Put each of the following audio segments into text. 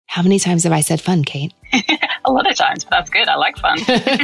How many times have I said fun, Kate? A lot of times, but that's good. I like fun.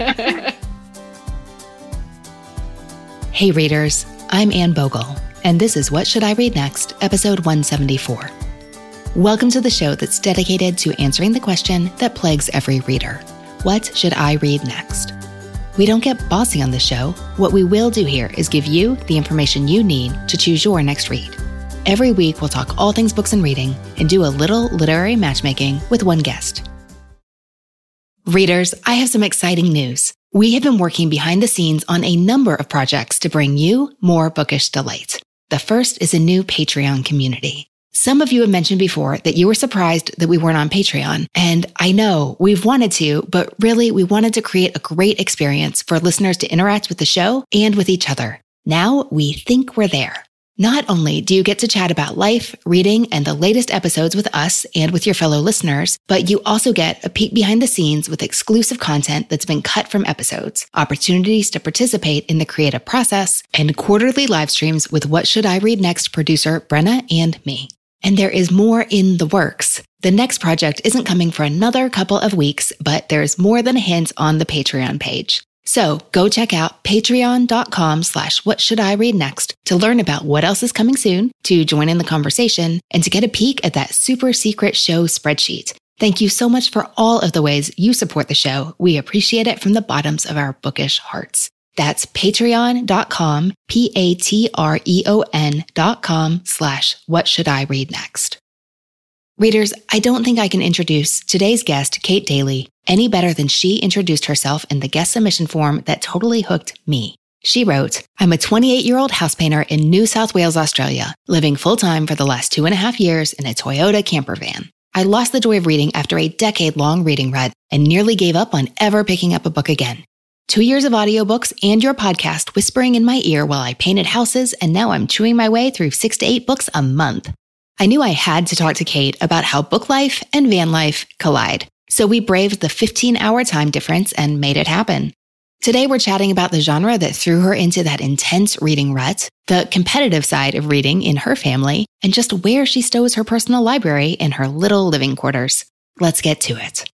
Hey readers, I'm Anne Bogle, and this is What Should I Read Next, episode 174. Welcome to the show that's dedicated to answering the question that plagues every reader. What should I read next? We don't get bossy on the show. What we will do here is give you the information you need to choose your next read. Every week, we'll talk all things books and reading and do a little literary matchmaking with one guest. Readers, I have some exciting news. We have been working behind the scenes on a number of projects to bring you more bookish delight. The first is a new Patreon community. Some of you have mentioned before that you were surprised that we weren't on Patreon. And I know we've wanted to, but really we wanted to create a great experience for listeners to interact with the show and with each other. Now we think we're there. Not only do you get to chat about life, reading, and the latest episodes with us and with your fellow listeners, but you also get a peek behind the scenes with exclusive content that's been cut from episodes, opportunities to participate in the creative process, and quarterly live streams with What Should I Read Next producer Brenna and me. And there is more in the works. The next project isn't coming for another couple of weeks, but there's more than a hint on the Patreon page. So go check out patreon.com/whatshouldireadnext to learn about what else is coming soon, to join in the conversation, and to get a peek at that super secret show spreadsheet. Thank you so much for all of the ways you support the show. We appreciate it from the bottoms of our bookish hearts. That's patreon.com, patreon.com/whatshouldireadnext. Readers, I don't think I can introduce today's guest, Kate Daly, any better than she introduced herself in the guest submission form that totally hooked me. She wrote, I'm a 28-year-old house painter in New South Wales, Australia, living full-time for the last 2.5 years in a Toyota camper van. I lost the joy of reading after a decade-long reading rut and nearly gave up on ever picking up a book again. 2 years of audiobooks and your podcast whispering in my ear while I painted houses, and now I'm chewing my way through 6 to 8 books a month. I knew I had to talk to Kate about how book life and van life collide. So we braved the 15-hour time difference and made it happen. Today, we're chatting about the genre that threw her into that intense reading rut, the competitive side of reading in her family, and just where she stows her personal library in her little living quarters. Let's get to it.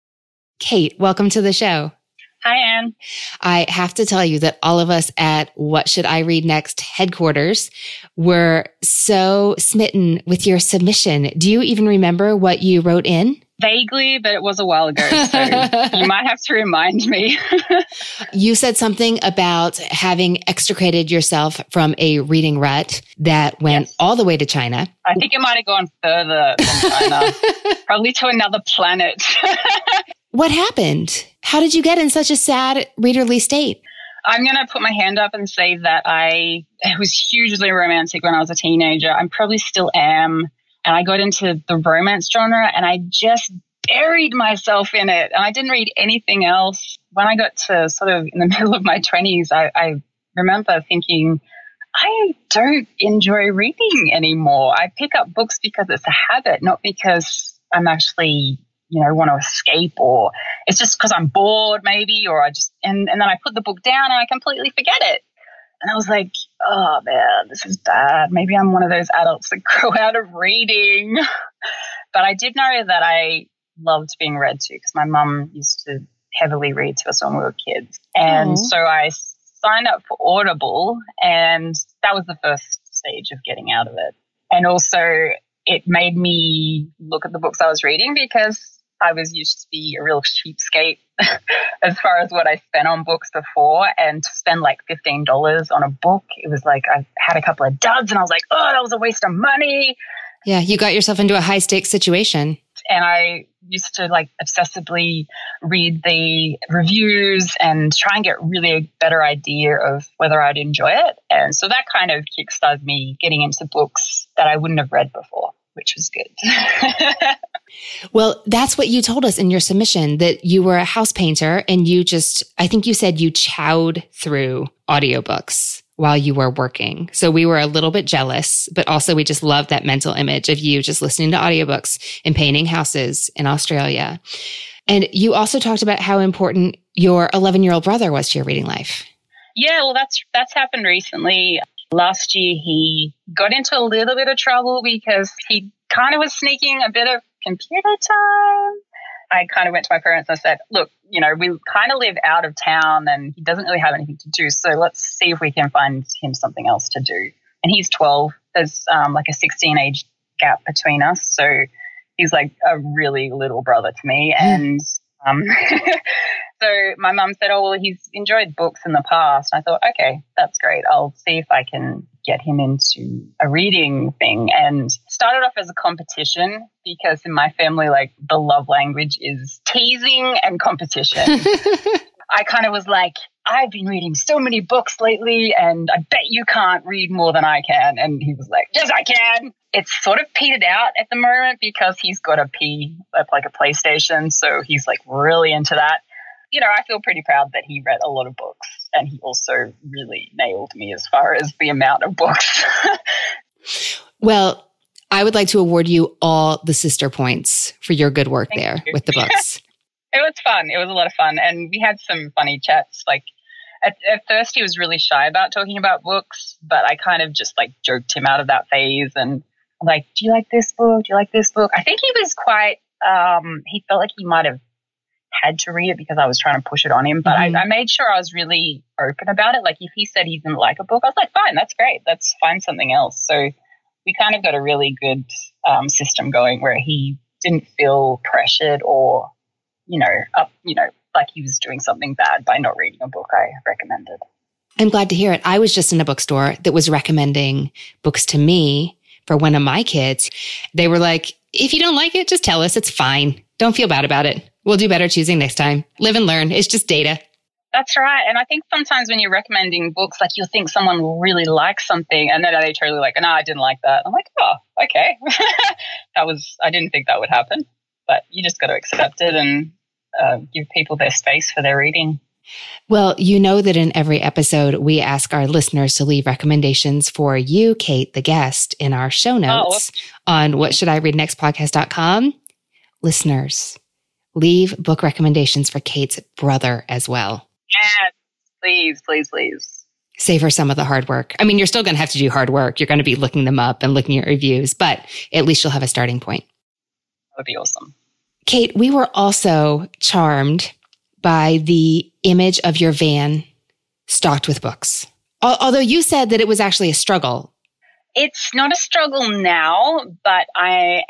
Kate, welcome to the show. Hi, Anne. I have to tell you that all of us at What Should I Read Next headquarters were so smitten with your submission. Do you even remember what you wrote in? Vaguely, but it was a while ago, so you might have to remind me. You said something about having extricated yourself from a reading rut that went all the way to China. I think it might have gone further than China, probably to another planet. What happened? How did you get in such a sad readerly state? I'm going to put my hand up and say that I was hugely romantic when I was a teenager. I probably still am. And I got into the romance genre and I just buried myself in it. And I didn't read anything else. When I got to sort of in the middle of my 20s, I remember thinking, I don't enjoy reading anymore. I pick up books because it's a habit, not because I'm actually want to escape, or it's just because I'm bored maybe, or and then I put the book down and I completely forget it. And I was like, oh man, this is bad. Maybe I'm one of those adults that grow out of reading. But I did know that I loved being read to because my mum used to heavily read to us when we were kids. And so I signed up for Audible, and that was the first stage of getting out of it. And also it made me look at the books I was reading because I was used to be a real cheapskate as far as what I spent on books before, and to spend like $15 on a book, it was like I had a couple of duds and I was like, oh, that was a waste of money. Yeah, you got yourself into a high stakes situation. And I used to like obsessively read the reviews and try and get really a better idea of whether I'd enjoy it. And so that kind of kickstarted me getting into books that I wouldn't have read before, which was good. Well, that's what you told us in your submission, that you were a house painter and I think you said you chowed through audiobooks while you were working. So we were a little bit jealous, but also we just loved that mental image of you just listening to audiobooks and painting houses in Australia. And you also talked about how important your 11-year-old brother was to your reading life. Yeah, well, that's happened recently. Last year, he got into a little bit of trouble because he kind of was sneaking a bit of computer time. I kind of went to my parents and I said, look, we kind of live out of town and he doesn't really have anything to do. So let's see if we can find him something else to do. And he's 12. There's like a 16 age gap between us. So he's like a really little brother to me. And so my mum said, oh, well, he's enjoyed books in the past. And I thought, okay, that's great. I'll see if I can get him into a reading thing. And started off as a competition because in my family, like the love language is teasing and competition. I kind of was like, I've been reading so many books lately and I bet you can't read more than I can. And he was like, yes, I can. It's sort of petered out at the moment because he's got a PlayStation. So he's like really into that. I feel pretty proud that he read a lot of books and he also really nailed me as far as the amount of books. Well, I would like to award you all the sister points for your good work with the books. It was fun. It was a lot of fun. And we had some funny chats. Like at first he was really shy about talking about books, but I kind of just like joked him out of that phase. And I'm like, do you like this book? Do you like this book? I think he was quite, he felt like he might have had to read it because I was trying to push it on him. But I made sure I was really open about it. Like if he said he didn't like a book, I was like, fine, that's great. Let's find something else. So we kind of got a really good system going where he didn't feel pressured or, like he was doing something bad by not reading a book I recommended. I'm glad to hear it. I was just in a bookstore that was recommending books to me for one of my kids. They were like, if you don't like it, just tell us. It's fine. Don't feel bad about it. We'll do better choosing next time. Live and learn. It's just data. That's right. And I think sometimes when you're recommending books, like you'll think someone really likes something and then they totally like, no, I didn't like that. I'm like, oh, okay. I didn't think that would happen, but you just got to accept it and give people their space for their reading. Well, you know that in every episode, we ask our listeners to leave recommendations for you, Kate, the guest, in our show notes on whatshouldireadnextpodcast.com. Listeners, leave book recommendations for Kate's brother as well. Yes, please, please, please. Save her some of the hard work. I mean, you're still going to have to do hard work. You're going to be looking them up and looking at reviews, but at least you'll have a starting point. That would be awesome. Kate, we were also charmed by the image of your van stocked with books. Although you said that it was actually a struggle. It's not a struggle now, but I've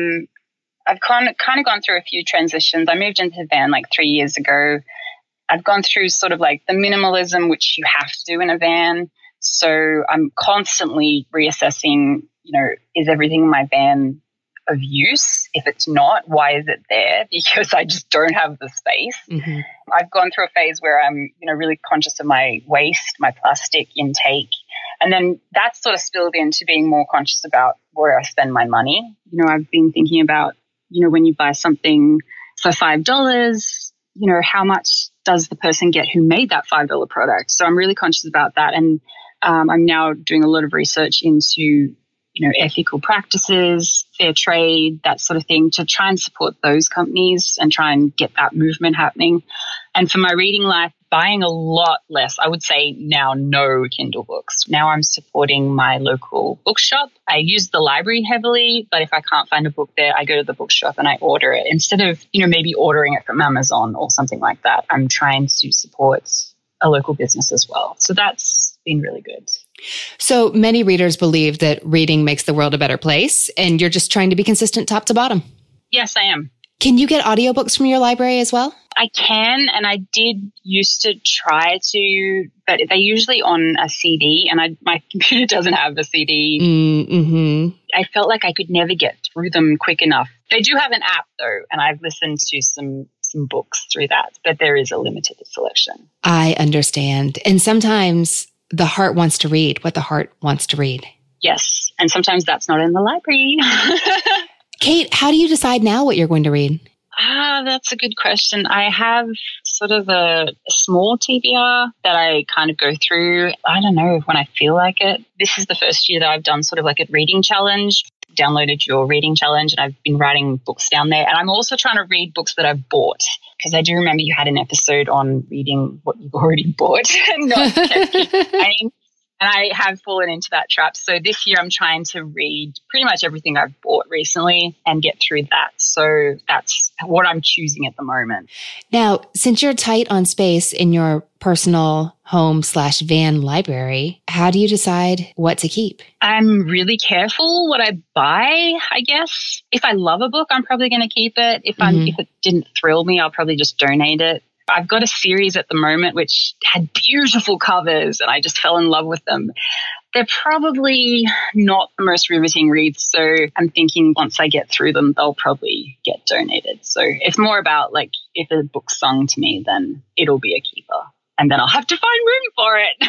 kind of gone through a few transitions. I moved into the van like 3 years ago. I've gone through sort of like the minimalism, which you have to do in a van. So I'm constantly reassessing, is everything in my van of use? If it's not, why is it there? Because I just don't have the space. Mm-hmm. I've gone through a phase where I'm, really conscious of my waste, my plastic intake. And then that sort of spilled into being more conscious about where I spend my money. I've been thinking about, when you buy something for $5, how much does the person get who made that $5 product? So I'm really conscious about that. And I'm now doing a lot of research into ethical practices, fair trade, that sort of thing, to try and support those companies and try and get that movement happening. And for my reading life, buying a lot less. I would say now no Kindle books. Now I'm supporting my local bookshop. I use the library heavily, but if I can't find a book there, I go to the bookshop and I order it. Instead of, maybe ordering it from Amazon or something like that, I'm trying to support a local business as well. So that's been really good. So many readers believe that reading makes the world a better place, and you're just trying to be consistent top to bottom. Yes, I am. Can you get audiobooks from your library as well? I can, and I did used to try to, but they're usually on a CD, and my computer doesn't have a CD. Mm-hmm. I felt like I could never get through them quick enough. They do have an app, though, and I've listened to some books through that, but there is a limited selection. I understand. And sometimes the heart wants to read what the heart wants to read. Yes, and sometimes that's not in the library. Kate, how do you decide now what you're going to read? That's a good question. I have sort of a small TBR that I kind of go through. I don't know, when I feel like it. This is the first year that I've done sort of like a reading challenge. Downloaded your reading challenge and I've been writing books down there. And I'm also trying to read books that I've bought, because I do remember you had an episode on reading what you've already bought and not kept buying. And I have fallen into that trap. So this year I'm trying to read pretty much everything I've bought recently and get through that. So that's what I'm choosing at the moment. Now, since you're tight on space in your personal home/van library, how do you decide what to keep? I'm really careful what I buy, I guess. If I love a book, I'm probably going to keep it. If it didn't thrill me, I'll probably just donate it. I've got a series at the moment which had beautiful covers and I just fell in love with them. They're probably not the most riveting reads, so I'm thinking once I get through them, they'll probably get donated. So it's more about like if a book's sung to me, then it'll be a keeper, and then I'll have to find room for it.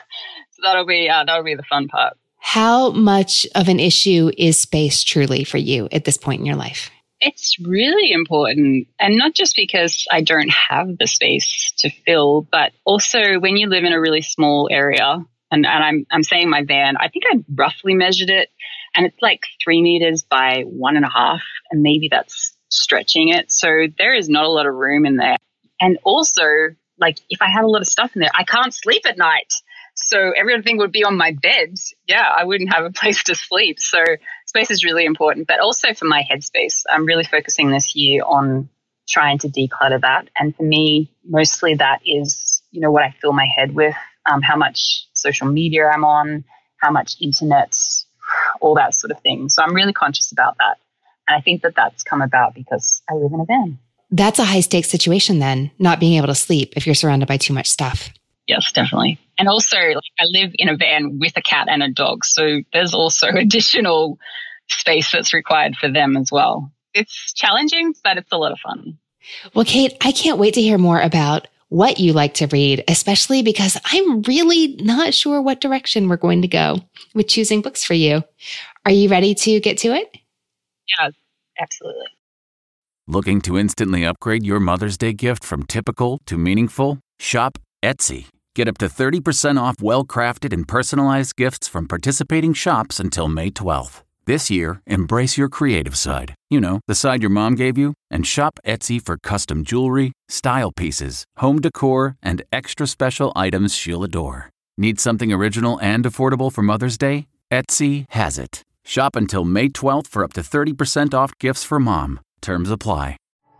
So that'll be the fun part. How much of an issue is space truly for you at this point in your life? It's really important, and not just because I don't have the space to fill, but also when you live in a really small area, and I'm saying my van, I think I roughly measured it, and it's like 3 meters by 1.5, and maybe that's stretching it. So there is not a lot of room in there. And also, like if I had a lot of stuff in there, I can't sleep at night. So everything would be on my bed. Yeah, I wouldn't have a place to sleep. So space is really important, but also for my headspace. I'm really focusing this year on trying to declutter that. And for me, mostly that is, what I fill my head with, how much social media I'm on, how much internet, all that sort of thing. So I'm really conscious about that. And I think that that's come about because I live in a van. That's a high stakes situation then, not being able to sleep if you're surrounded by too much stuff. Yes, definitely. And also, I live in a van with a cat and a dog. So there's also additional space that's required for them as well. It's challenging, but it's a lot of fun. Well, Kate, I can't wait to hear more about what you like to read, especially because I'm really not sure what direction we're going to go with choosing books for you. Are you ready to get to it? Yeah, absolutely. Looking to instantly upgrade your Mother's Day gift from typical to meaningful? Shop Etsy. Get up to 30% off well-crafted and personalized gifts from participating shops until May 12th. This year, embrace your creative side. The side your mom gave you. And shop Etsy for custom jewelry, style pieces, home decor, and extra special items she'll adore. Need something original and affordable for Mother's Day? Etsy has it. Shop until May 12th for up to 30% off gifts for mom. Terms apply.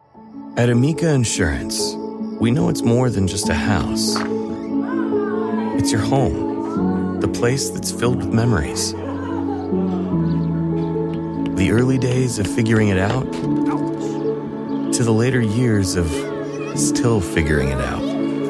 At Amica Insurance, we know it's more than just a house. It's your home, the place that's filled with memories. The early days of figuring it out to the later years of still figuring it out.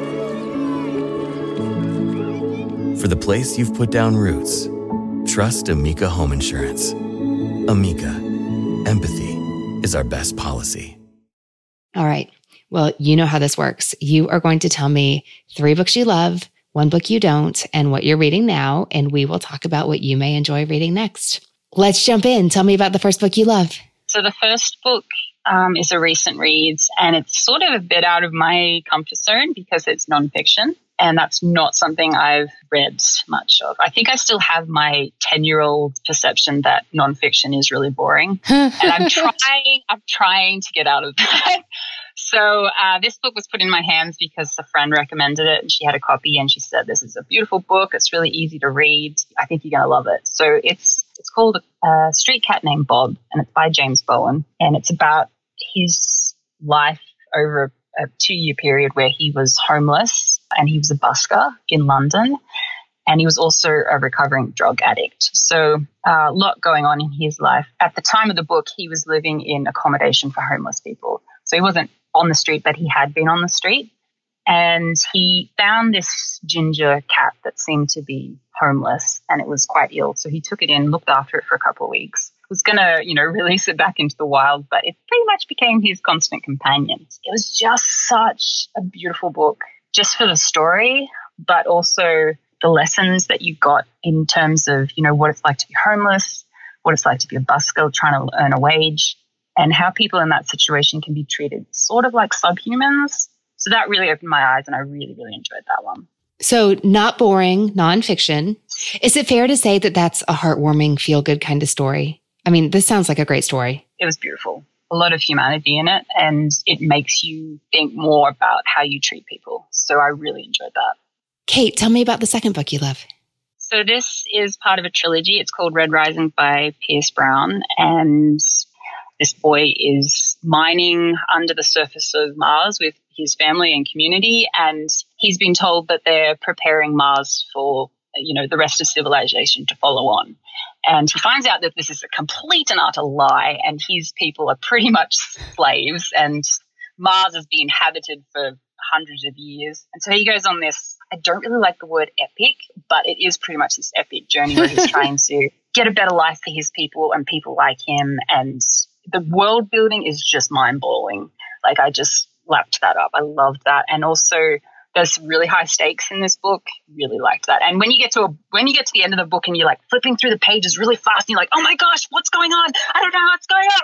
For the place you've put down roots, trust Amica Home Insurance. Amica, empathy is our best policy. All right. Well, you know how this works. You are going to tell me 3 books you love, 1 book you don't, and what you're reading now, and we will talk about what you may enjoy reading next. Let's jump in. Tell me about the first book you love. So the first book is a recent read, and it's sort of a bit out of my comfort zone because it's nonfiction, and that's not something I've read much of. I think I still have my 10-year-old perception that nonfiction is really boring, and I'm trying to get out of that. So this book was put in my hands because a friend recommended it, and she had a copy, and she said, "This is a beautiful book. It's really easy to read. I think you're going to love it." So it's called A Street Cat Named Bob, and it's by James Bowen, and it's about his life over a 2-year period where he was homeless and he was a busker in London, and he was also a recovering drug addict. So a lot going on in his life. At the time of the book, he was living in accommodation for homeless people. So he wasn't on the street, but he had been on the street. And he found this ginger cat that seemed to be homeless, and it was quite ill. So he took it in, looked after it for a couple of weeks. Was going to, release it back into the wild, but it pretty much became his constant companion. It was just such a beautiful book, just for the story, but also the lessons that you got in terms of, what it's like to be homeless, what it's like to be a busker trying to earn a wage, and how people in that situation can be treated sort of like subhumans. So that really opened my eyes, and I really, really enjoyed that one. So not boring, nonfiction. Is it fair to say that that's a heartwarming, feel-good kind of story? I mean, this sounds like a great story. It was beautiful. A lot of humanity in it, and it makes you think more about how you treat people. So I really enjoyed that. Kate, tell me about the second book you love. So So this is part of a trilogy. It's called Red Rising by Pierce Brown. And this boy is mining under the surface of Mars with his family and community. And he's been told that they're preparing Mars for, the rest of civilization to follow on. And he finds out that this is a complete and utter lie. And his people are pretty much slaves. And Mars has been inhabited for hundreds of years. And so he goes on this, I don't really like the word epic, but it is pretty much this epic journey where he's trying to get a better life for his people and people like him. And the world building is just mind-blowing. Like, I just lapped that up. I loved that. And also there's really high stakes in this book. Really liked that. And when you get to the end of the book and you're like flipping through the pages really fast and you're like, oh my gosh, what's going on? I don't know what's going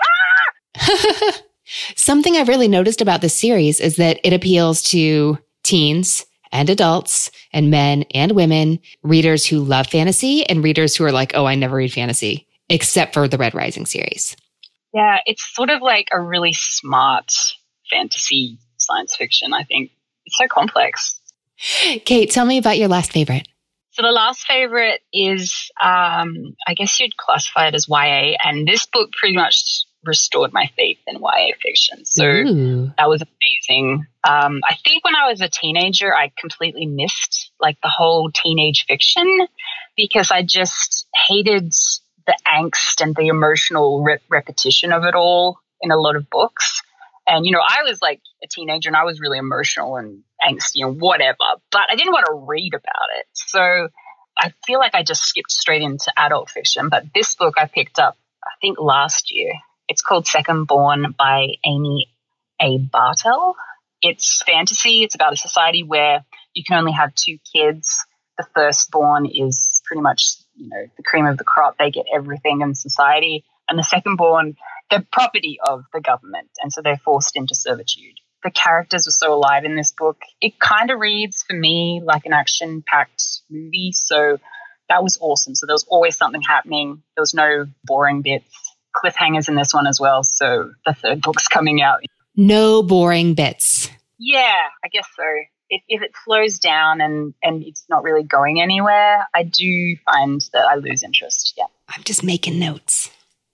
on. Ah! Something I've really noticed about this series is that it appeals to teens and adults and men and women, readers who love fantasy and readers who are like, oh, I never read fantasy, except for the Red Rising series. Yeah, it's sort of like a really smart fantasy science fiction, I think. It's so complex. Kate, tell me about your last favorite. So the last favorite is, I guess you'd classify it as YA, and this book pretty much restored my faith in YA fiction. So That was amazing. I think when I was a teenager, I completely missed like the whole teenage fiction because I just hated the angst and the emotional repetition of it all in a lot of books. And, I was like a teenager and I was really emotional and angsty and whatever, but I didn't want to read about it. So I feel like I just skipped straight into adult fiction. But this book I picked up, I think last year. It's called Second Born by Amy A. Bartel. It's fantasy. It's about a society where you can only have 2 kids. The firstborn is pretty much, the cream of the crop. They get everything in society. And the secondborn, they're property of the government. And so they're forced into servitude. The characters were so alive in this book. It kind of reads for me like an action-packed movie. So that was awesome. So there was always something happening. There was no boring bits. Cliffhangers in this one as well. So the 3rd book's coming out. No boring bits. Yeah, I guess so. If it slows down and it's not really going anywhere, I do find that I lose interest. Yeah. I'm just making notes.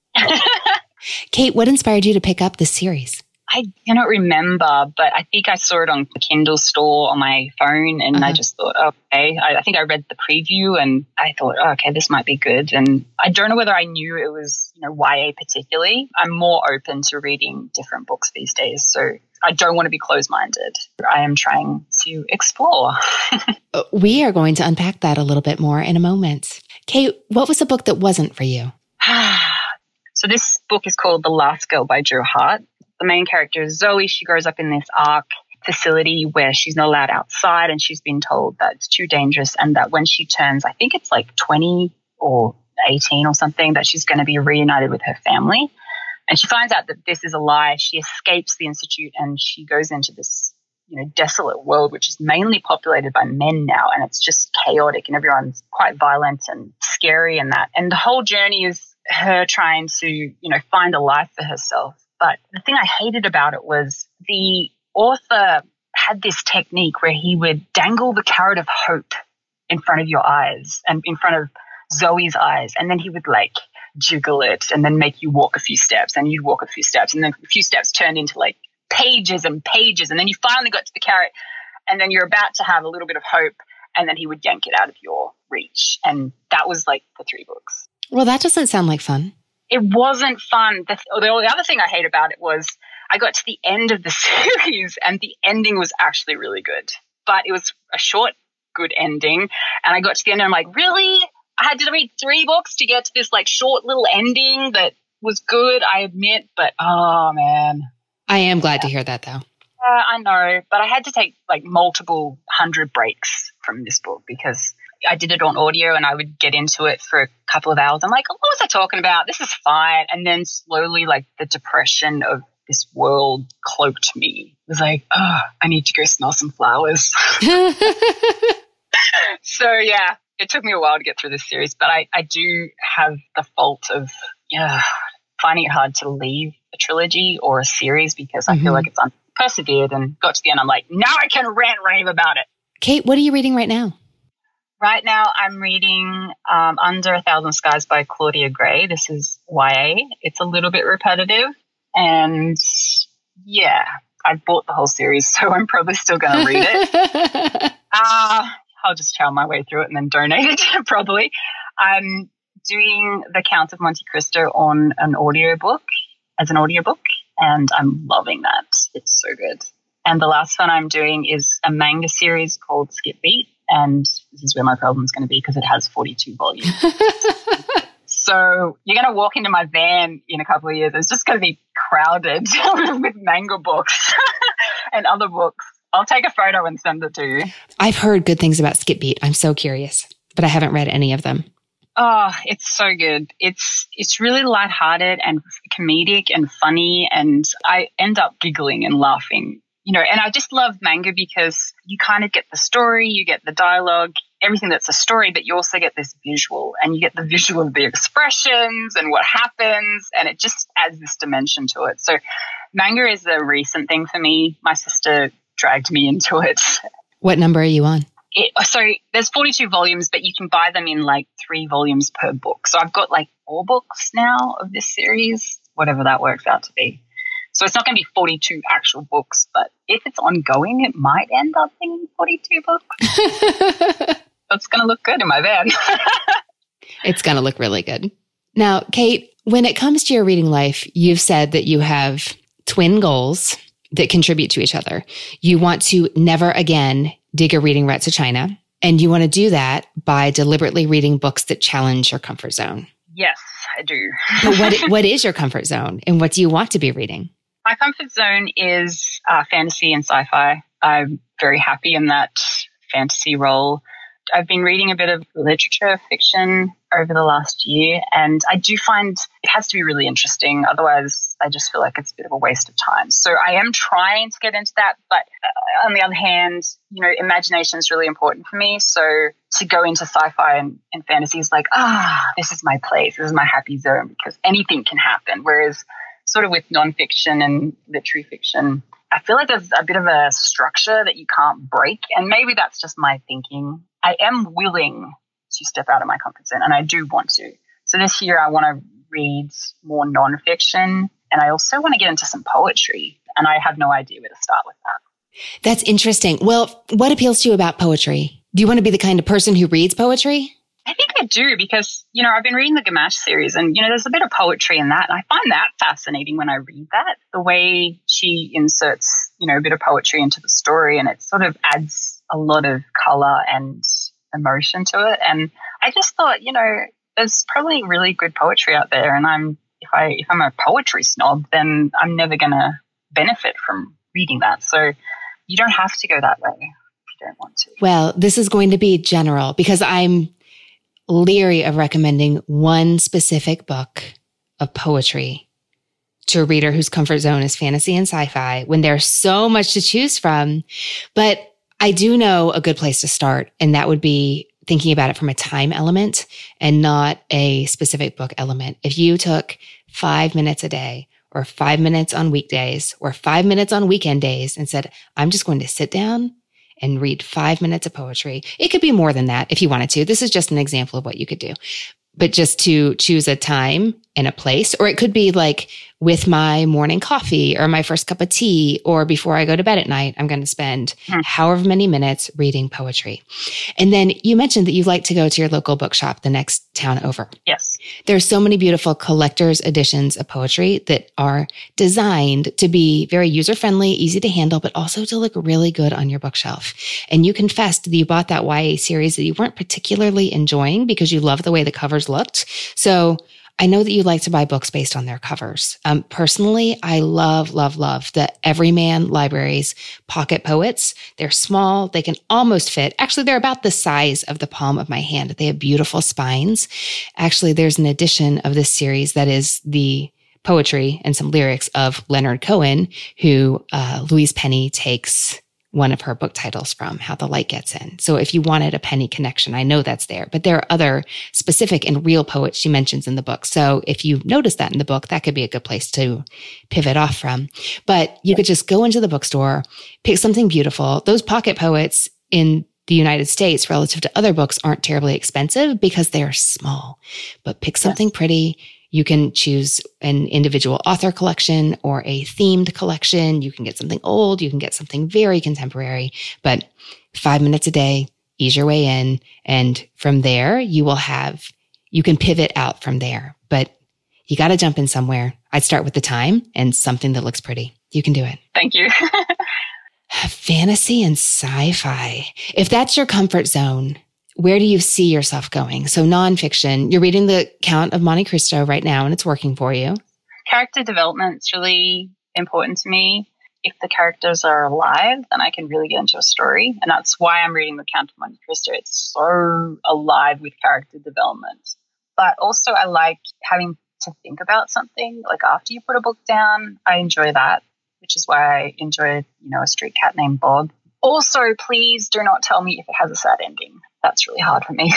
Kate, what inspired you to pick up this series? I cannot remember, but I think I saw it on the Kindle store on my phone and I just thought, okay, I think I read the preview and I thought, okay, this might be good. And I don't know whether I knew it was, YA particularly. I'm more open to reading different books these days. So I don't want to be closed-minded. I am trying to explore. We are going to unpack that a little bit more in a moment. Kate, what was a book that wasn't for you? So this book is called The Last Girl by Jo Hart. The main character is Zoe. She grows up in this ARC facility where she's not allowed outside and she's been told that it's too dangerous and that when she turns, I think it's like 20 or 18 or something, that she's going to be reunited with her family. And she finds out that this is a lie. She escapes the institute and she goes into this, desolate world, which is mainly populated by men now. And it's just chaotic and everyone's quite violent and scary and that. And the whole journey is her trying to, find a life for herself. But the thing I hated about it was the author had this technique where he would dangle the carrot of hope in front of your eyes and in front of Zoe's eyes. And then he would like jiggle it and then make you walk a few steps and you'd walk a few steps. And then a few steps turned into like pages and pages. And then you finally got to the carrot and then you're about to have a little bit of hope. And then he would yank it out of your reach. And that was like the 3 books. Well, that doesn't sound like fun. It wasn't fun. The other thing I hate about it was I got to the end of the series and the ending was actually really good. But it was a short, good ending. And I got to the end and I'm like, really? I had to read 3 books to get to this like short little ending that was good, I admit. But, oh, man. I am glad to hear that, though. I know. But I had to take like multiple 100 breaks from this book because I did it on audio and I would get into it for a couple of hours. I'm like, what was I talking about? This is fine. And then slowly like the depression of this world cloaked me. It was like, I need to go smell some flowers. So yeah, it took me a while to get through this series, but I do have the fault of finding it hard to leave a trilogy or a series because I feel like it's persevered and got to the end. I'm like, now I can rant rave about it. Kate, what are you reading right now? Right now, I'm reading Under a Thousand Skies by Claudia Gray. This is YA. It's a little bit repetitive. And yeah, I bought the whole series, so I'm probably still going to read it. I'll just chow my way through it and then donate it, probably. I'm doing The Count of Monte Cristo on an audiobook, and I'm loving that. It's so good. And the last one I'm doing is a manga series called Skip Beat, and this is where my problem's going to be because it has 42 volumes. So you're going to walk into my van in a couple of years. It's just going to be crowded with manga books and other books. I'll take a photo and send it to you. I've heard good things about Skip Beat. I'm so curious, but I haven't read any of them. Oh, it's so good. It's really lighthearted and comedic and funny, and I end up giggling and laughing. You know, and I just love manga because you kind of get the story, you get the dialogue, everything that's a story, but you also get this visual, and you get the visual of the expressions and what happens, and it just adds this dimension to it. So manga is a recent thing for me. My sister dragged me into it. What number are you on? So there's 42 volumes, but you can buy them in like 3 volumes per book. So I've got like 4 books now of this series, whatever that works out to be. So it's not going to be 42 actual books, but if it's ongoing, it might end up being 42 books. That's going to look good in my van. It's going to look really good. Now, Kate, when it comes to your reading life, you've said that you have twin goals that contribute to each other. You want to never again dig a reading rut to China, and you want to do that by deliberately reading books that challenge your comfort zone. Yes, I do. But what is your comfort zone, and what do you want to be reading? My comfort zone is fantasy and sci-fi. I'm very happy in that fantasy role. I've been reading a bit of literature fiction over the last year, and I do find it has to be really interesting. Otherwise, I just feel like it's a bit of a waste of time. So I am trying to get into that, but on the other hand, you know, imagination is really important for me. So to go into sci-fi and fantasy is like, this is my place. This is my happy zone because anything can happen. Whereas sort of with nonfiction and literary fiction, I feel like there's a bit of a structure that you can't break. And maybe that's just my thinking. I am willing to step out of my comfort zone, and I do want to. So this year I want to read more nonfiction, and I also want to get into some poetry, and I have no idea where to start with that. That's interesting. Well, what appeals to you about poetry? Do you want to be the kind of person who reads poetry? I think I do because, you know, I've been reading the Gamache series and, you know, there's a bit of poetry in that. And I find that fascinating when I read that, the way she inserts, you know, a bit of poetry into the story, and it sort of adds a lot of color and emotion to it. And I just thought, you know, there's probably really good poetry out there. And if I'm a poetry snob, then I'm never going to benefit from reading that. So you don't have to go that way if you don't want to. Well, this is going to be general because I'm leery of recommending one specific book of poetry to a reader whose comfort zone is fantasy and sci-fi when there's so much to choose from. But I do know a good place to start, and that would be thinking about it from a time element and not a specific book element. If you took 5 minutes a day or 5 minutes on weekdays or 5 minutes on weekend days and said, I'm just going to sit down and read 5 minutes of poetry. It could be more than that if you wanted to. This is just an example of what you could do. But just to choose a time and a place, or it could be like with my morning coffee or my first cup of tea, or before I go to bed at night, I'm going to spend however many minutes reading poetry. And then you mentioned that you like to go to your local bookshop the next town over. Yes. There's so many beautiful collector's editions of poetry that are designed to be very user-friendly, easy to handle, but also to look really good on your bookshelf. And you confessed that you bought that YA series that you weren't particularly enjoying because you loved the way the covers looked. So I know that you like to buy books based on their covers. Personally, I love the Everyman Libraries Pocket Poets. They're small. They can almost fit. Actually, they're about the size of the palm of my hand. They have beautiful spines. Actually, there's an edition of this series that is the poetry and some lyrics of Leonard Cohen, who Louise Penny takes one of her book titles from, How the Light Gets In. So if you wanted a Penny connection, I know that's there, but there are other specific and real poets she mentions in the book. So if you notice that in the book, that could be a good place to pivot off from. But you could just go into the bookstore, pick something beautiful. Those pocket poets in the United States relative to other books aren't terribly expensive because they are small. But pick something pretty. You can choose an individual author collection or a themed collection. You can get something old. You can get something very contemporary. But 5 minutes a day, ease your way in. And from there, you can pivot out from there. But you got to jump in somewhere. I'd start with the time and something that looks pretty. You can do it. Thank you. Fantasy and sci-fi. If that's your comfort zone, where do you see yourself going? So nonfiction, you're reading The Count of Monte Cristo right now and it's working for you. Character development is really important to me. If the characters are alive, then I can really get into a story. And that's why I'm reading The Count of Monte Cristo. It's so alive with character development. But also I like having to think about something. Like after you put a book down, I enjoy that, which is why I enjoy, A Street Cat Named Bob. Also, please do not tell me if it has a sad ending. That's really hard for me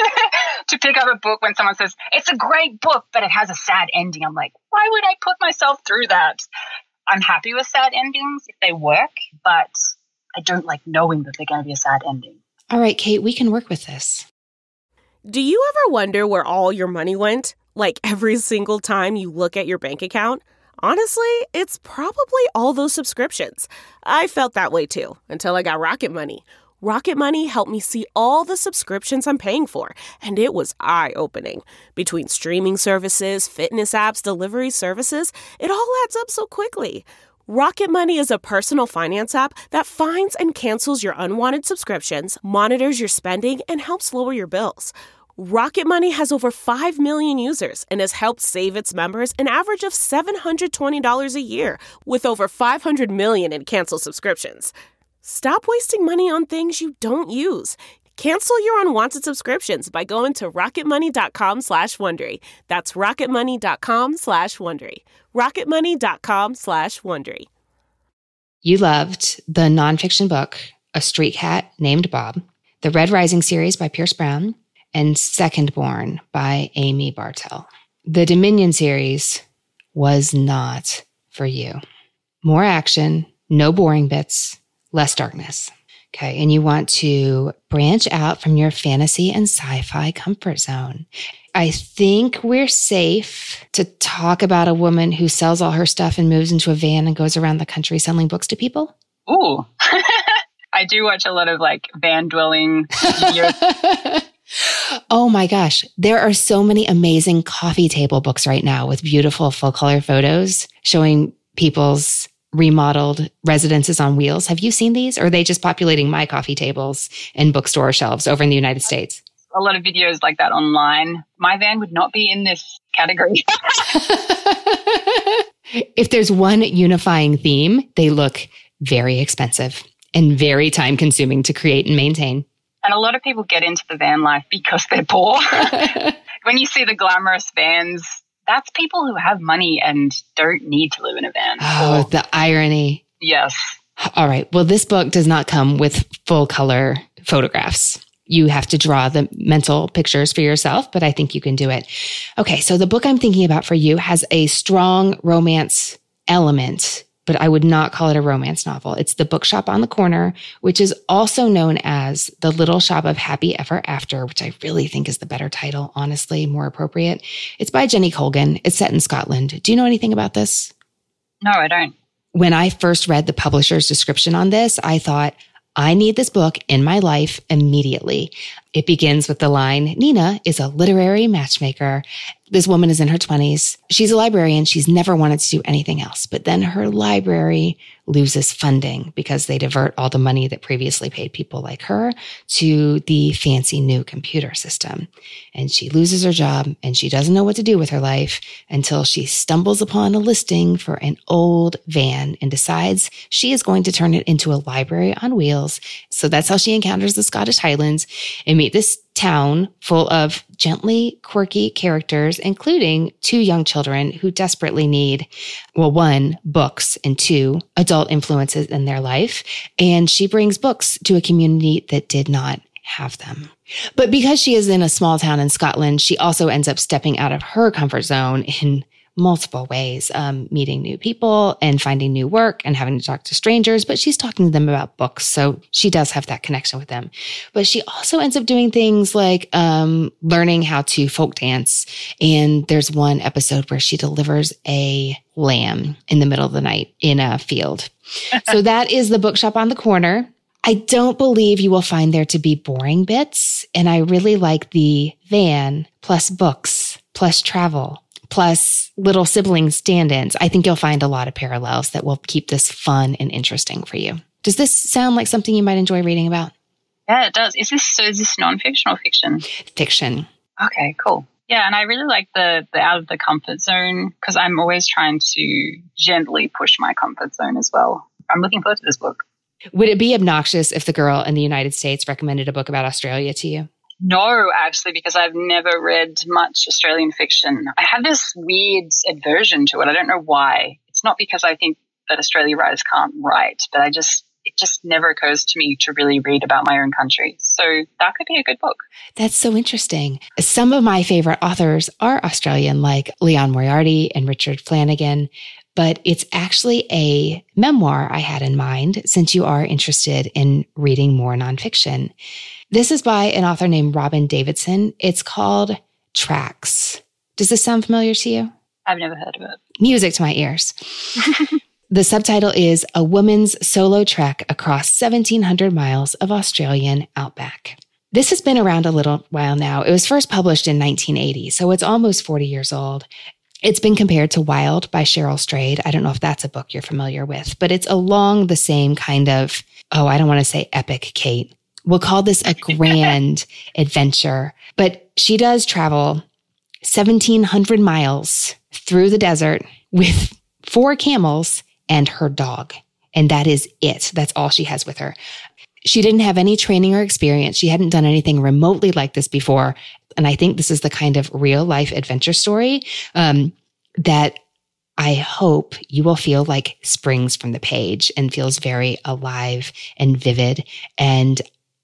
to pick up a book when someone says, it's a great book, but it has a sad ending. I'm like, why would I put myself through that? I'm happy with sad endings if they work, but I don't like knowing that they're going to be a sad ending. All right, Kate, we can work with this. Do you ever wonder where all your money went? Like every single time you look at your bank account? Honestly, it's probably all those subscriptions. I felt that way too, until I got Rocket Money. Rocket Money helped me see all the subscriptions I'm paying for, and it was eye-opening. Between streaming services, fitness apps, delivery services, it all adds up so quickly. Rocket Money is a personal finance app that finds and cancels your unwanted subscriptions, monitors your spending, and helps lower your bills. Rocket Money has over 5 million users and has helped save its members an average of $720 a year, with over 500 million in canceled subscriptions. Stop wasting money on things you don't use. Cancel your unwanted subscriptions by going to rocketmoney.com/Wondery. That's rocketmoney.com/Wondery. rocketmoney.com/Wondery. You loved the nonfiction book, A Street Cat Named Bob, the Red Rising series by Pierce Brown, and Secondborn by Amy Bartell. The Dominion series was not for you. More action, no boring bits, less darkness. Okay. And you want to branch out from your fantasy and sci-fi comfort zone. I think we're safe to talk about a woman who sells all her stuff and moves into a van and goes around the country selling books to people. Ooh. I do watch a lot of van dwelling videos. Oh my gosh. There are so many amazing coffee table books right now with beautiful full color photos showing people's remodeled residences on wheels. Have you seen these? Or are they just populating my coffee tables and bookstore shelves over in the United States? A lot of videos like that online. My van would not be in this category. If there's one unifying theme, they look very expensive and very time consuming to create and maintain. And a lot of people get into the van life because they're poor. When you see the glamorous vans, that's people who have money and don't need to live in a van. Oh, the irony. Yes. All right. Well, this book does not come with full color photographs. You have to draw the mental pictures for yourself, but I think you can do it. Okay. So the book I'm thinking about for you has a strong romance element, but I would not call it a romance novel. It's The Bookshop on the Corner, which is also known as The Little Shop of Happy Ever After, which I really think is the better title, honestly, more appropriate. It's by Jenny Colgan. It's set in Scotland. Do you know anything about this? No, I don't. When I first read the publisher's description on this, I thought, I need this book in my life immediately. It begins with the line, Nina is a literary matchmaker. This woman is in her 20s. She's a librarian. She's never wanted to do anything else. But then her library loses funding because they divert all the money that previously paid people like her to the fancy new computer system. And she loses her job and she doesn't know what to do with her life until she stumbles upon a listing for an old van and decides she is going to turn it into a library on wheels. So that's how she encounters the Scottish Highlands and meet this town full of gently quirky characters, including 2 young children who desperately need, well, 1, books, and 2, adult influences in their life. And she brings books to a community that did not have them. But because she is in a small town in Scotland, she also ends up stepping out of her comfort zone in multiple ways, meeting new people and finding new work and having to talk to strangers, but she's talking to them about books. So she does have that connection with them. But she also ends up doing things like learning how to folk dance. And there's one episode where she delivers a lamb in the middle of the night in a field. So that is The Bookshop on the Corner. I don't believe you will find there to be boring bits. And I really like the van plus books plus travel plus little sibling stand-ins. I think you'll find a lot of parallels that will keep this fun and interesting for you. Does this sound like something you might enjoy reading about? Yeah, it does. Is this nonfiction or fiction? Fiction. Okay, cool. Yeah, and I really like the out of the comfort zone because I'm always trying to gently push my comfort zone as well. I'm looking forward to this book. Would it be obnoxious if the girl in the United States recommended a book about Australia to you? No, actually, because I've never read much Australian fiction. I have this weird aversion to it. I don't know why. It's not because I think that Australian writers can't write, but it just never occurs to me to really read about my own country. So that could be a good book. That's so interesting. Some of my favorite authors are Australian, like Leon Moriarty and Richard Flanagan, but it's actually a memoir I had in mind since you are interested in reading more nonfiction. This is by an author named Robin Davidson. It's called Tracks. Does this sound familiar to you? I've never heard of it. Music to my ears. The subtitle is A Woman's Solo Trek Across 1,700 Miles of Australian Outback. This has been around a little while now. It was first published in 1980, so it's almost 40 years old. It's been compared to Wild by Cheryl Strayed. I don't know if that's a book you're familiar with, but it's along the same kind of, I don't want to say epic, Kate. We'll call this a grand adventure. But she does travel 1,700 miles through the desert with 4 camels and her dog. And that is it. That's all she has with her. She didn't have any training or experience. She hadn't done anything remotely like this before. And I think this is the kind of real life adventure story that I hope you will feel like springs from the page and feels very alive and vivid. And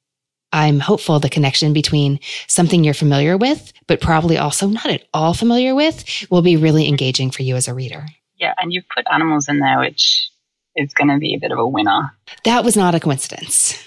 I'm hopeful the connection between something you're familiar with, but probably also not at all familiar with, will be really engaging for you as a reader. Yeah, and you've put animals in there, which is going to be a bit of a winner. That was not a coincidence.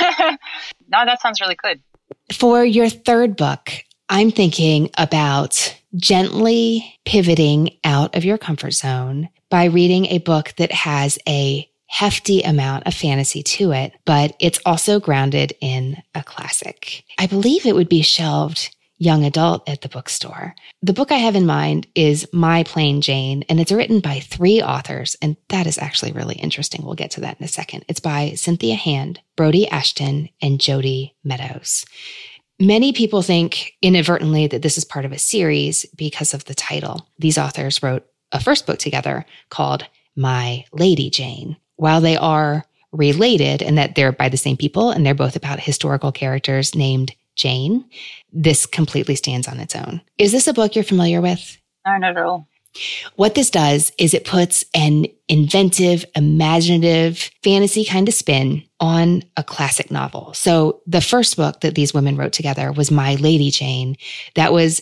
No, that sounds really good. For your third book, I'm thinking about gently pivoting out of your comfort zone by reading a book that has a hefty amount of fantasy to it, but it's also grounded in a classic. I believe it would be shelved young adult at the bookstore. The book I have in mind is My Plain Jane, and it's written by 3 authors, and that is actually really interesting. We'll get to that in a second. It's by Cynthia Hand, Brody Ashton, and Jody Meadows. Many people think inadvertently that this is part of a series because of the title. These authors wrote a first book together called My Lady Jane. While they are related and that they're by the same people and they're both about historical characters named Jane, this completely stands on its own. Is this a book you're familiar with? No, not at all. What this does is it puts an inventive, imaginative, fantasy kind of spin on a classic novel. So the first book that these women wrote together was My Lady Jane. That was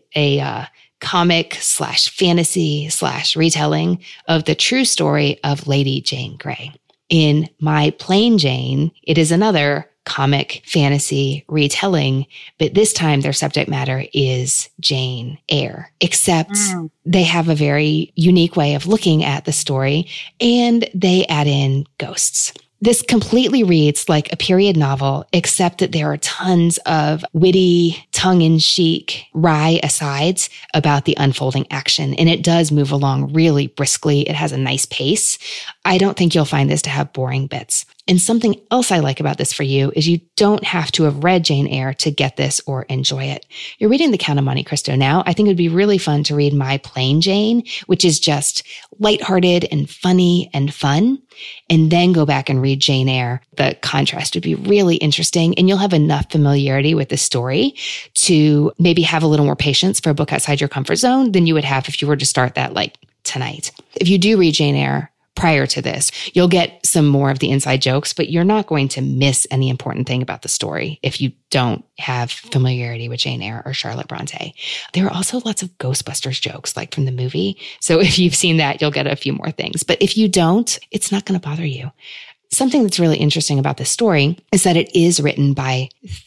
a comic / fantasy / retelling of the true story of Lady Jane Grey. In My Plain Jane, it is another comic fantasy retelling, but this time their subject matter is Jane Eyre, except they have a very unique way of looking at the story and they add in ghosts. This completely reads like a period novel, except that there are tons of witty, tongue-in-cheek, wry asides about the unfolding action. And it does move along really briskly. It has a nice pace. I don't think you'll find this to have boring bits. And something else I like about this for you is you don't have to have read Jane Eyre to get this or enjoy it. You're reading The Count of Monte Cristo now. I think it would be really fun to read My Plain Jane, which is just lighthearted and funny and fun, and then go back and read Jane Eyre. The contrast would be really interesting, and you'll have enough familiarity with the story to maybe have a little more patience for a book outside your comfort zone than you would have if you were to start that like tonight. If you do read Jane Eyre, prior to this. You'll get some more of the inside jokes, but you're not going to miss any important thing about the story if you don't have familiarity with Jane Eyre or Charlotte Bronte. There are also lots of Ghostbusters jokes, like from the movie. So if you've seen that, you'll get a few more things. But if you don't, it's not going to bother you. Something that's really interesting about this story is that it is written by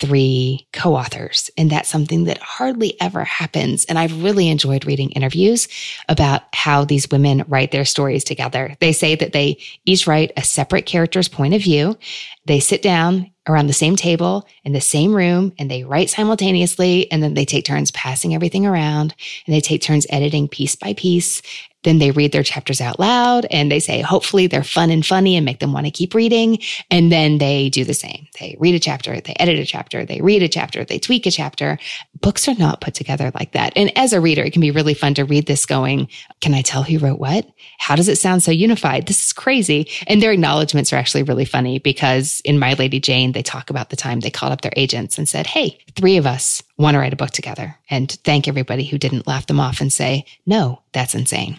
3 co-authors, and that's something that hardly ever happens. And I've really enjoyed reading interviews about how these women write their stories together. They say that they each write a separate character's point of view. They sit down around the same table in the same room, and they write simultaneously, and then they take turns passing everything around, and they take turns editing piece by piece. Then they read their chapters out loud, and they say, hopefully they're fun and funny and make them want to keep reading. And then they do the same. They read a chapter, they edit a chapter, they read a chapter, they tweak a chapter. Books are not put together like that. And as a reader, it can be really fun to read this going, can I tell who wrote what? How does it sound so unified? This is crazy. And their acknowledgments are actually really funny because in My Lady Jane, they talk about the time they called up their agents and said, hey, 3 of us want to write a book together, and thank everybody who didn't laugh them off and say, no, that's insane.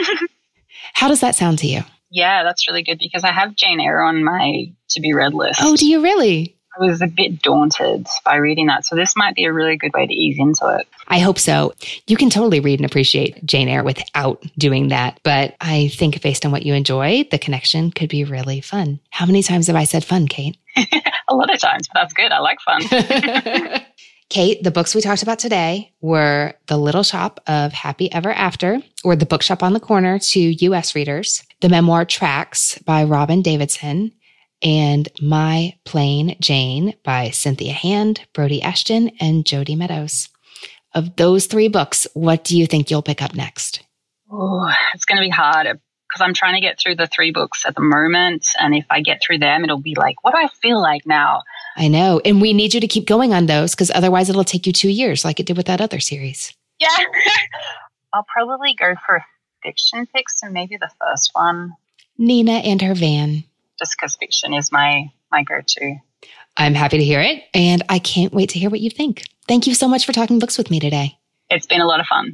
How does that sound to you? Yeah, that's really good because I have Jane Eyre on my to-be-read list. Oh, do you really? I was a bit daunted by reading that, so this might be a really good way to ease into it. I hope so. You can totally read and appreciate Jane Eyre without doing that, but I think based on what you enjoy, the connection could be really fun. How many times have I said fun, Kate? A lot of times, but that's good. I like fun. Kate, the books we talked about today were The Little Shop of Happy Ever After, or The Bookshop on the Corner to U.S. readers, the memoir Tracks by Robin Davidson, and My Plain Jane by Cynthia Hand, Brody Ashton, and Jody Meadows. Of those 3 books, what do you think you'll pick up next? Oh, it's going to be hard because I'm trying to get through the 3 books at the moment. And if I get through them, it'll be like, what do I feel like now? I know. And we need you to keep going on those because otherwise it'll take you 2 years like it did with that other series. Yeah. I'll probably go for a fiction pick, so maybe the first one. Nina and her van. Just because fiction is my go-to. I'm happy to hear it, and I can't wait to hear what you think. Thank you so much for talking books with me today. It's been a lot of fun.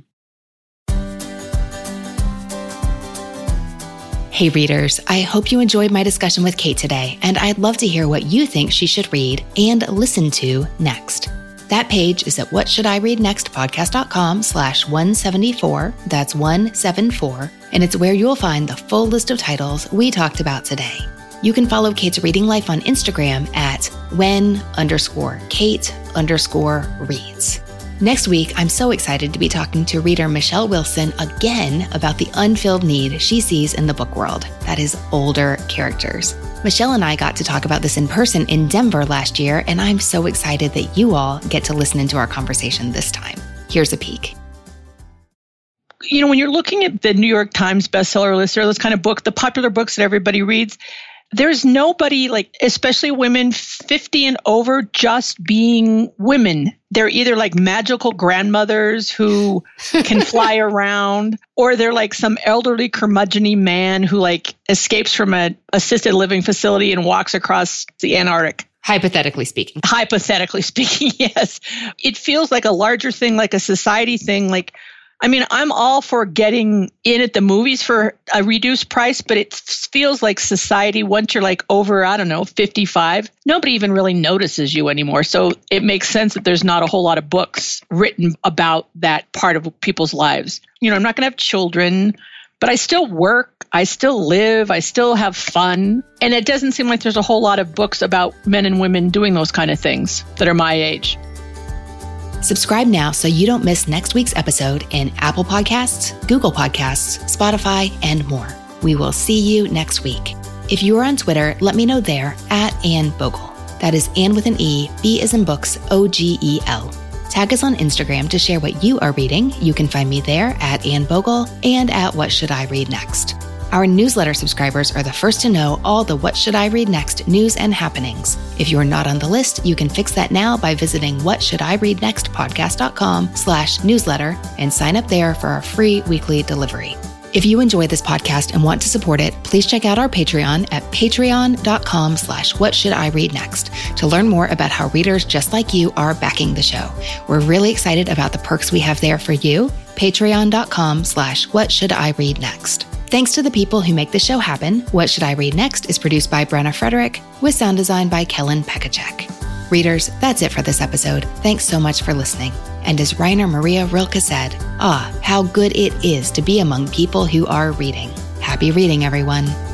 Hey readers, I hope you enjoyed my discussion with Kate today, and I'd love to hear what you think she should read and listen to next. That page is at whatshouldireadnextpodcast.com/174. That's 174. And it's where you'll find the full list of titles we talked about today. You can follow Kate's reading life on Instagram at when_Kate_reads. Next week, I'm so excited to be talking to reader Michelle Wilson again about the unfilled need she sees in the book world. That is older characters. Michelle and I got to talk about this in person in Denver last year, and I'm so excited that you all get to listen into our conversation this time. Here's a peek. You know, when you're looking at the New York Times bestseller list or those kind of books, the popular books that everybody reads, there's nobody, like, especially women 50 and over, just being women. They're either like magical grandmothers who can fly around, or they're like some elderly curmudgeon-y man who like escapes from an assisted living facility and walks across the Antarctic. Hypothetically speaking. Hypothetically speaking, yes. It feels like a larger thing, like a society thing, like, I mean, I'm all for getting in at the movies for a reduced price, but it feels like society, once you're like over, I don't know, 55, nobody even really notices you anymore. So it makes sense that there's not a whole lot of books written about that part of people's lives. You know, I'm not going to have children, but I still work, I still live, I still have fun. And it doesn't seem like there's a whole lot of books about men and women doing those kind of things that are my age. Subscribe now so you don't miss next week's episode in Apple Podcasts, Google Podcasts, Spotify, and more. We will see you next week. If you are on Twitter, let me know there at Anne Bogel. That is Anne with an E, B as in books, OGEL. Tag us on Instagram to share what you are reading. You can find me there at Anne Bogel and at What Should I Read Next. Our newsletter subscribers are the first to know all the What Should I Read Next news and happenings. If you are not on the list, you can fix that now by visiting whatshouldireadnextpodcast.com/newsletter and sign up there for our free weekly delivery. If you enjoy this podcast and want to support it, please check out our Patreon at patreon.com/whatshouldireadnext to learn more about how readers just like you are backing the show. We're really excited about the perks we have there for you. Patreon.com/whatshouldireadnext. Thanks to the people who make the show happen. What Should I Read Next is produced by Brenna Frederick with sound design by Kellen Pekacek. Readers, that's it for this episode. Thanks so much for listening. And as Rainer Maria Rilke said, how good it is to be among people who are reading. Happy reading, everyone.